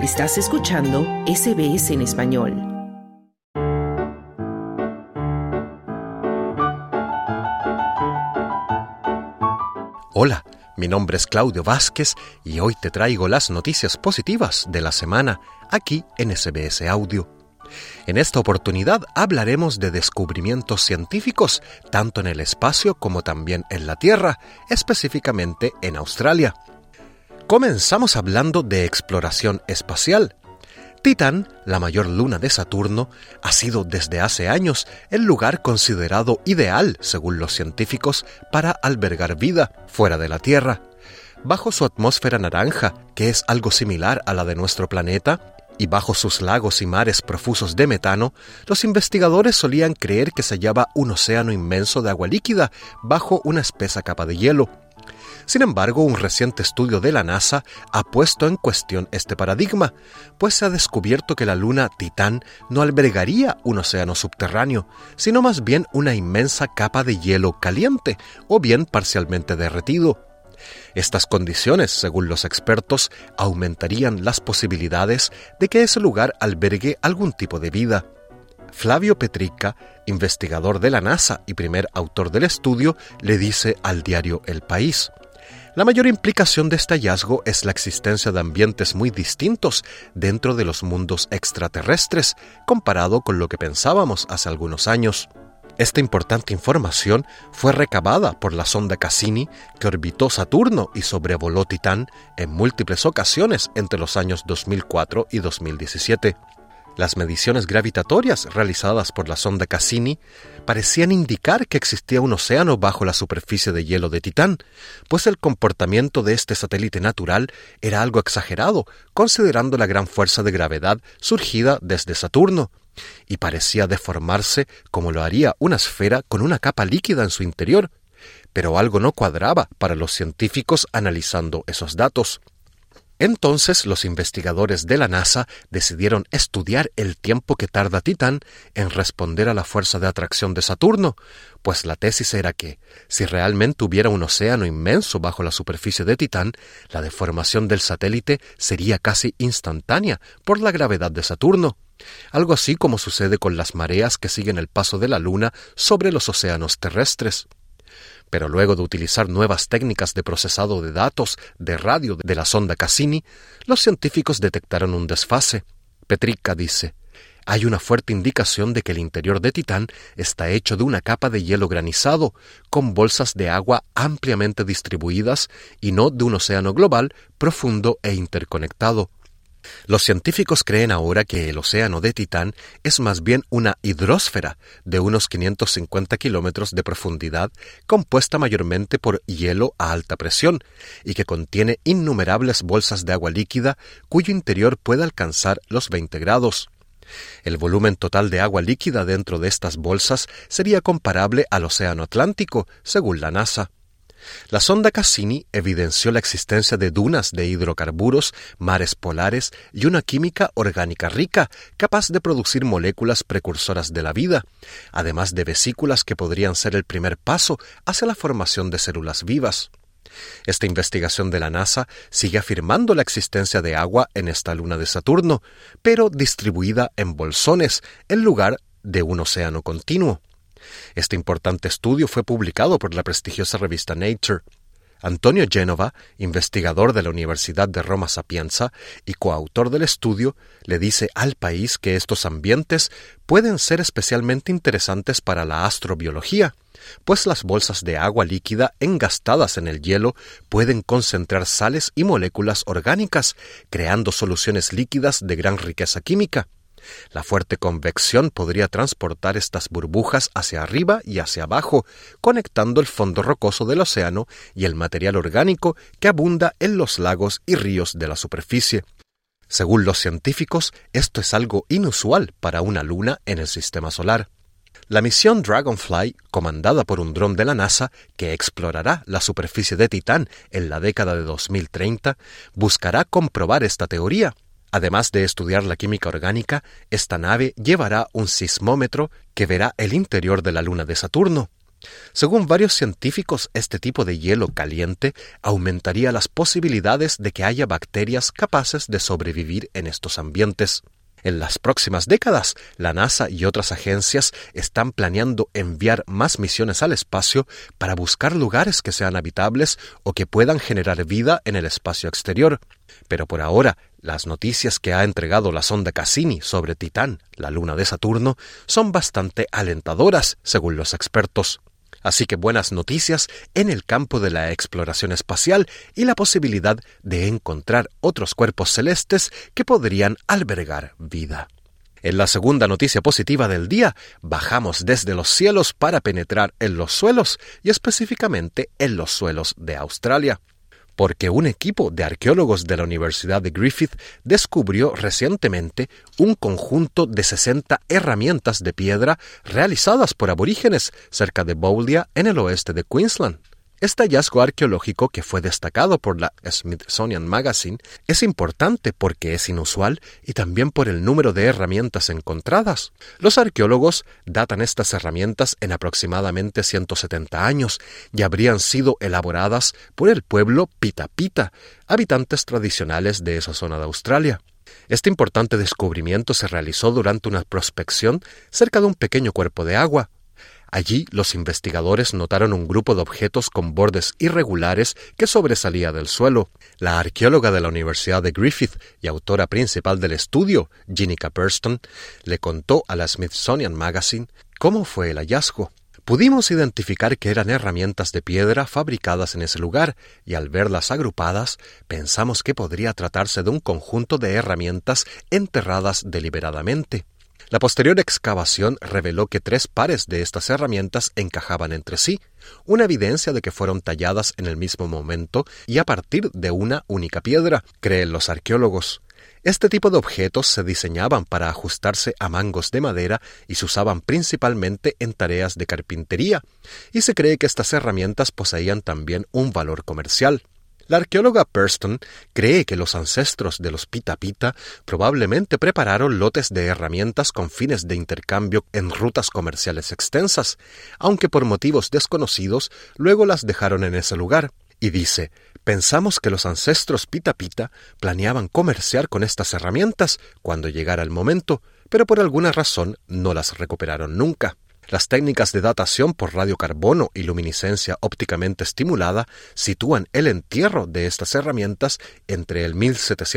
Estás escuchando SBS en español. Hola, mi nombre es Claudio Vázquez y hoy te traigo las noticias positivas de la semana aquí en SBS Audio. En esta oportunidad hablaremos de descubrimientos científicos tanto en el espacio como también en la Tierra, específicamente en Australia. Comenzamos hablando de exploración espacial. Titán, la mayor luna de Saturno, ha sido desde hace años el lugar considerado ideal, según los científicos, para albergar vida fuera de la Tierra. Bajo su atmósfera naranja, que es algo similar a la de nuestro planeta, y bajo sus lagos y mares profusos de metano, los investigadores solían creer que se hallaba un océano inmenso de agua líquida bajo una espesa capa de hielo. Sin embargo, un reciente estudio de la NASA ha puesto en cuestión este paradigma, pues se ha descubierto que la luna Titán no albergaría un océano subterráneo, sino más bien una inmensa capa de hielo caliente o bien parcialmente derretido. Estas condiciones, según los expertos, aumentarían las posibilidades de que ese lugar albergue algún tipo de vida. Flavio Petrica, investigador de la NASA y primer autor del estudio, le dice al diario El País: la mayor implicación de este hallazgo es la existencia de ambientes muy distintos dentro de los mundos extraterrestres, comparado con lo que pensábamos hace algunos años. Esta importante información fue recabada por la sonda Cassini, que orbitó Saturno y sobrevoló Titán en múltiples ocasiones entre los años 2004 y 2017. Las mediciones gravitatorias realizadas por la sonda Cassini parecían indicar que existía un océano bajo la superficie de hielo de Titán, pues el comportamiento de este satélite natural era algo exagerado, considerando la gran fuerza de gravedad surgida desde Saturno, y parecía deformarse como lo haría una esfera con una capa líquida en su interior. Pero algo no cuadraba para los científicos analizando esos datos. Entonces los investigadores de la NASA decidieron estudiar el tiempo que tarda Titán en responder a la fuerza de atracción de Saturno, pues la tesis era que, si realmente hubiera un océano inmenso bajo la superficie de Titán, la deformación del satélite sería casi instantánea por la gravedad de Saturno, algo así como sucede con las mareas que siguen el paso de la Luna sobre los océanos terrestres. Pero luego de utilizar nuevas técnicas de procesado de datos de radio de la sonda Cassini, los científicos detectaron un desfase. Petrica dice: hay una fuerte indicación de que el interior de Titán está hecho de una capa de hielo granizado, con bolsas de agua ampliamente distribuidas y no de un océano global, profundo e interconectado. Los científicos creen ahora que el océano de Titán es más bien una hidrosfera de unos 550 kilómetros de profundidad, compuesta mayormente por hielo a alta presión, y que contiene innumerables bolsas de agua líquida cuyo interior puede alcanzar los 20 grados. El volumen total de agua líquida dentro de estas bolsas sería comparable al océano Atlántico, según la NASA. La sonda Cassini evidenció la existencia de dunas de hidrocarburos, mares polares y una química orgánica rica, capaz de producir moléculas precursoras de la vida, además de vesículas que podrían ser el primer paso hacia la formación de células vivas. Esta investigación de la NASA sigue afirmando la existencia de agua en esta luna de Saturno, pero distribuida en bolsones en lugar de un océano continuo. Este importante estudio fue publicado por la prestigiosa revista Nature. Antonio Genova, investigador de la Universidad de Roma Sapienza y coautor del estudio, le dice al País que estos ambientes pueden ser especialmente interesantes para la astrobiología, pues las bolsas de agua líquida engastadas en el hielo pueden concentrar sales y moléculas orgánicas, creando soluciones líquidas de gran riqueza química. La fuerte convección podría transportar estas burbujas hacia arriba y hacia abajo, conectando el fondo rocoso del océano y el material orgánico que abunda en los lagos y ríos de la superficie. Según los científicos, esto es algo inusual para una luna en el sistema solar. La misión Dragonfly, comandada por un dron de la NASA que explorará la superficie de Titán en la década de 2030, buscará comprobar esta teoría. Además de estudiar la química orgánica, esta nave llevará un sismómetro que verá el interior de la luna de Saturno. Según varios científicos, este tipo de hielo caliente aumentaría las posibilidades de que haya bacterias capaces de sobrevivir en estos ambientes. En las próximas décadas, la NASA y otras agencias están planeando enviar más misiones al espacio para buscar lugares que sean habitables o que puedan generar vida en el espacio exterior. Pero por ahora, las noticias que ha entregado la sonda Cassini sobre Titán, la luna de Saturno, son bastante alentadoras, según los expertos. Así que buenas noticias en el campo de la exploración espacial y la posibilidad de encontrar otros cuerpos celestes que podrían albergar vida. En la segunda noticia positiva del día, bajamos desde los cielos para penetrar en los suelos y específicamente en los suelos de Australia. Porque un equipo de arqueólogos de la Universidad de Griffith descubrió recientemente un conjunto de 60 herramientas de piedra realizadas por aborígenes cerca de Boulia, en el oeste de Queensland. Este hallazgo arqueológico, que fue destacado por la Smithsonian Magazine, es importante porque es inusual y también por el número de herramientas encontradas. Los arqueólogos datan estas herramientas en aproximadamente 170 años y habrían sido elaboradas por el pueblo Pita Pita, habitantes tradicionales de esa zona de Australia. Este importante descubrimiento se realizó durante una prospección cerca de un pequeño cuerpo de agua. Allí, los investigadores notaron un grupo de objetos con bordes irregulares que sobresalía del suelo. La arqueóloga de la Universidad de Griffith y autora principal del estudio, Jenica Burston, le contó a la Smithsonian Magazine cómo fue el hallazgo. Pudimos identificar que eran herramientas de piedra fabricadas en ese lugar y al verlas agrupadas pensamos que podría tratarse de un conjunto de herramientas enterradas deliberadamente. La posterior excavación reveló que 3 pares de estas herramientas encajaban entre sí, una evidencia de que fueron talladas en el mismo momento y a partir de una única piedra, creen los arqueólogos. Este tipo de objetos se diseñaban para ajustarse a mangos de madera y se usaban principalmente en tareas de carpintería, y se cree que estas herramientas poseían también un valor comercial. La arqueóloga Burston cree que los ancestros de los Pita Pita probablemente prepararon lotes de herramientas con fines de intercambio en rutas comerciales extensas, aunque por motivos desconocidos luego las dejaron en ese lugar. Y dice, pensamos que los ancestros Pita Pita planeaban comerciar con estas herramientas cuando llegara el momento, pero por alguna razón no las recuperaron nunca. Las técnicas de datación por radiocarbono y luminiscencia ópticamente estimulada sitúan el entierro de estas herramientas entre el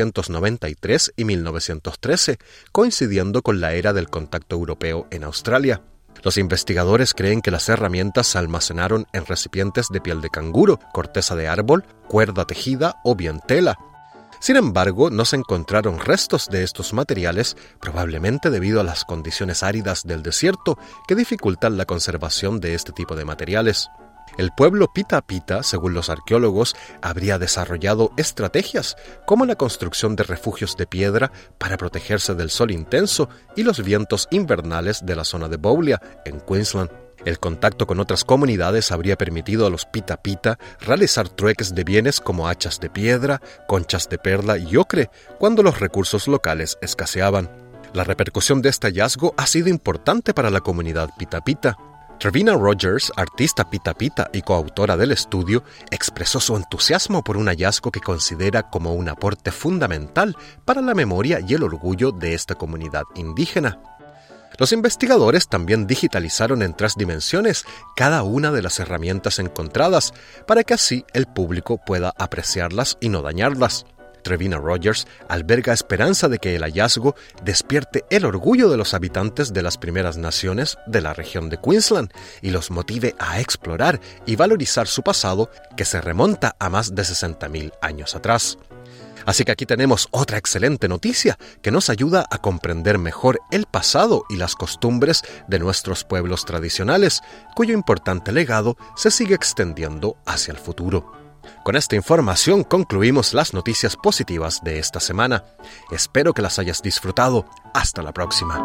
1793 y 1913, coincidiendo con la era del contacto europeo en Australia. Los investigadores creen que las herramientas se almacenaron en recipientes de piel de canguro, corteza de árbol, cuerda tejida o bien tela. Sin embargo, no se encontraron restos de estos materiales, probablemente debido a las condiciones áridas del desierto que dificultan la conservación de este tipo de materiales. El pueblo Pita Pita, según los arqueólogos, habría desarrollado estrategias como la construcción de refugios de piedra para protegerse del sol intenso y los vientos invernales de la zona de Boulia, en Queensland. El contacto con otras comunidades habría permitido a los Pita Pita realizar trueques de bienes como hachas de piedra, conchas de perla y ocre, cuando los recursos locales escaseaban. La repercusión de este hallazgo ha sido importante para la comunidad Pita Pita. Trevina Rogers, artista Pita Pita y coautora del estudio, expresó su entusiasmo por un hallazgo que considera como un aporte fundamental para la memoria y el orgullo de esta comunidad indígena. Los investigadores también digitalizaron en 3 dimensiones cada una de las herramientas encontradas para que así el público pueda apreciarlas y no dañarlas. Trevina Rogers alberga esperanza de que el hallazgo despierte el orgullo de los habitantes de las primeras naciones de la región de Queensland y los motive a explorar y valorizar su pasado que se remonta a más de 60.000 años atrás. Así que aquí tenemos otra excelente noticia que nos ayuda a comprender mejor el pasado y las costumbres de nuestros pueblos tradicionales, cuyo importante legado se sigue extendiendo hacia el futuro. Con esta información concluimos las noticias positivas de esta semana. Espero que las hayas disfrutado. Hasta la próxima.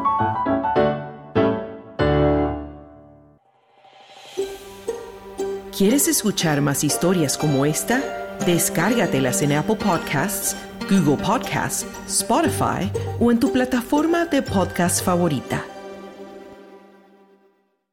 ¿Quieres escuchar más historias como esta? Descárgatelas en Apple Podcasts, Google Podcasts, Spotify o en tu plataforma de podcast favorita.